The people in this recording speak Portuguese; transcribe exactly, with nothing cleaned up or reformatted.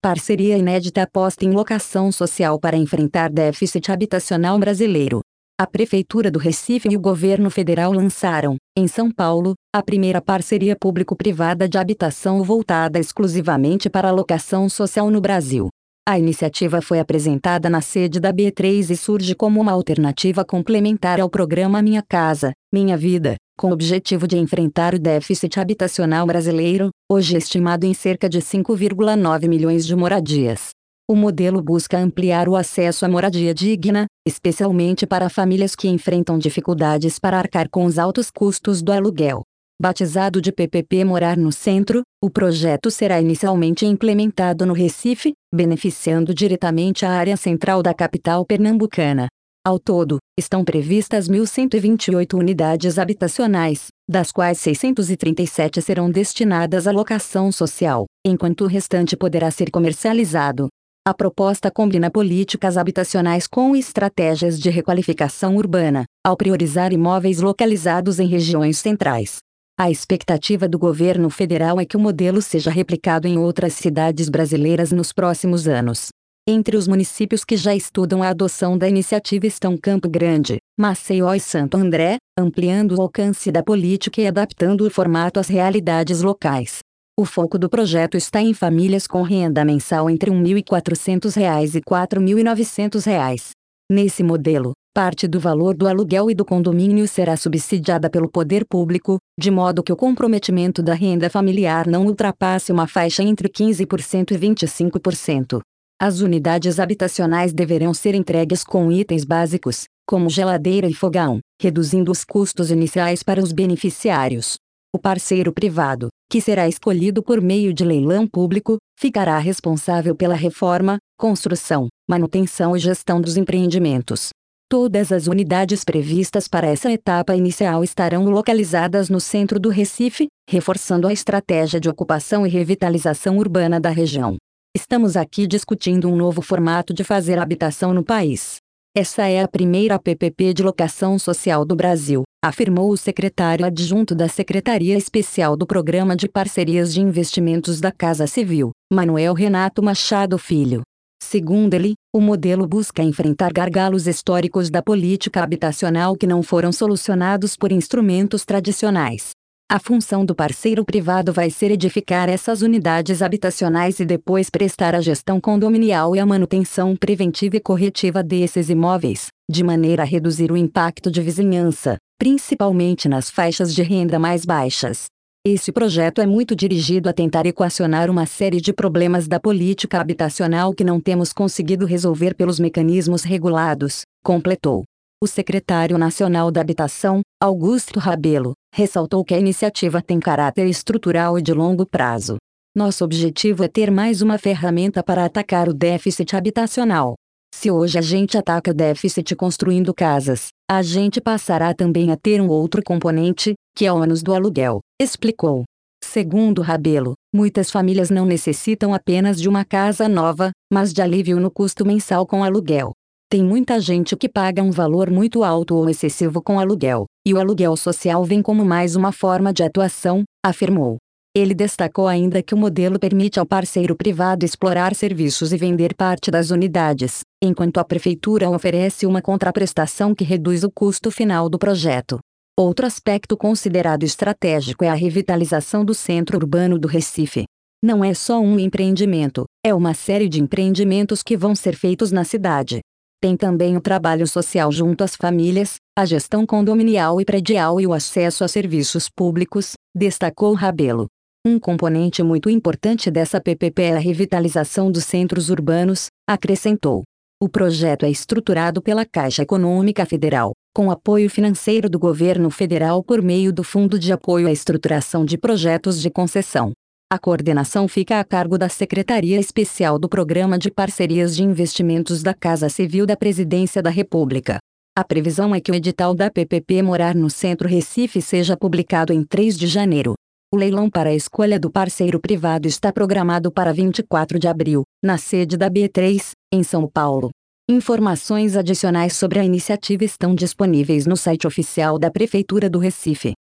Parceria inédita aposta em locação social para enfrentar déficit habitacional brasileiro. A Prefeitura do Recife e o Governo Federal lançaram, em São Paulo, a primeira parceria público-privada de habitação voltada exclusivamente para a locação social no Brasil. A iniciativa foi apresentada na sede da B três e surge como uma alternativa complementar ao programa Minha Casa, Minha Vida, com o objetivo de enfrentar o déficit habitacional brasileiro, hoje estimado em cerca de cinco vírgula nove milhões de moradias. O modelo busca ampliar o acesso à moradia digna, especialmente para famílias que enfrentam dificuldades para arcar com os altos custos do aluguel. Batizado de P P P Morar no Centro, o projeto será inicialmente implementado no Recife, beneficiando diretamente a área central da capital pernambucana. Ao todo, estão previstas mil cento e vinte e oito unidades habitacionais, das quais seiscentas e trinta e sete serão destinadas à locação social, enquanto o restante poderá ser comercializado. A proposta combina políticas habitacionais com estratégias de requalificação urbana, ao priorizar imóveis localizados em regiões centrais. A expectativa do governo federal é que o modelo seja replicado em outras cidades brasileiras nos próximos anos. Entre os municípios que já estudam a adoção da iniciativa estão Campo Grande, Maceió e Santo André, ampliando o alcance da política e adaptando o formato às realidades locais. O foco do projeto está em famílias com renda mensal entre um mil e quatrocentos reais e quatro mil e novecentos reais. Nesse modelo, parte do valor do aluguel e do condomínio será subsidiada pelo poder público, de modo que o comprometimento da renda familiar não ultrapasse uma faixa entre quinze por cento e vinte e cinco por cento. As unidades habitacionais deverão ser entregues com itens básicos, como geladeira e fogão, reduzindo os custos iniciais para os beneficiários. O parceiro privado, que será escolhido por meio de leilão público, ficará responsável pela reforma, construção, manutenção e gestão dos empreendimentos. Todas as unidades previstas para essa etapa inicial estarão localizadas no centro do Recife, reforçando a estratégia de ocupação e revitalização urbana da região. Estamos aqui discutindo um novo formato de fazer habitação no país. Essa é a primeira P P P de locação social do Brasil, afirmou o secretário adjunto da Secretaria Especial do Programa de Parcerias de Investimentos da Casa Civil, Manuel Renato Machado Filho. Segundo ele, o modelo busca enfrentar gargalos históricos da política habitacional que não foram solucionados por instrumentos tradicionais. A função do parceiro privado vai ser edificar essas unidades habitacionais e depois prestar a gestão condominial e a manutenção preventiva e corretiva desses imóveis, de maneira a reduzir o impacto de vizinhança, principalmente nas faixas de renda mais baixas. Esse projeto é muito dirigido a tentar equacionar uma série de problemas da política habitacional que não temos conseguido resolver pelos mecanismos regulados, completou. O secretário nacional da Habitação, Augusto Rabelo, ressaltou que a iniciativa tem caráter estrutural e de longo prazo. Nosso objetivo é ter mais uma ferramenta para atacar o déficit habitacional. Se hoje a gente ataca o déficit construindo casas, a gente passará também a ter um outro componente, que é o ônus do aluguel, explicou. Segundo Rabelo, muitas famílias não necessitam apenas de uma casa nova, mas de alívio no custo mensal com aluguel. Tem muita gente que paga um valor muito alto ou excessivo com aluguel, e o aluguel social vem como mais uma forma de atuação, afirmou. Ele destacou ainda que o modelo permite ao parceiro privado explorar serviços e vender parte das unidades, enquanto a prefeitura oferece uma contraprestação que reduz o custo final do projeto. Outro aspecto considerado estratégico é a revitalização do centro urbano do Recife. Não é só um empreendimento, é uma série de empreendimentos que vão ser feitos na cidade. Tem também o trabalho social junto às famílias, a gestão condominial e predial e o acesso a serviços públicos, destacou Rabelo. Um componente muito importante dessa P P P é a revitalização dos centros urbanos, acrescentou. O projeto é estruturado pela Caixa Econômica Federal, com apoio financeiro do governo federal por meio do Fundo de Apoio à Estruturação de Projetos de Concessão. A coordenação fica a cargo da Secretaria Especial do Programa de Parcerias de Investimentos da Casa Civil da Presidência da República. A previsão é que o edital da P P P Morar no Centro Recife seja publicado em três de janeiro. O leilão para a escolha do parceiro privado está programado para vinte e quatro de abril, na sede da B três, em São Paulo. Informações adicionais sobre a iniciativa estão disponíveis no site oficial da Prefeitura do Recife.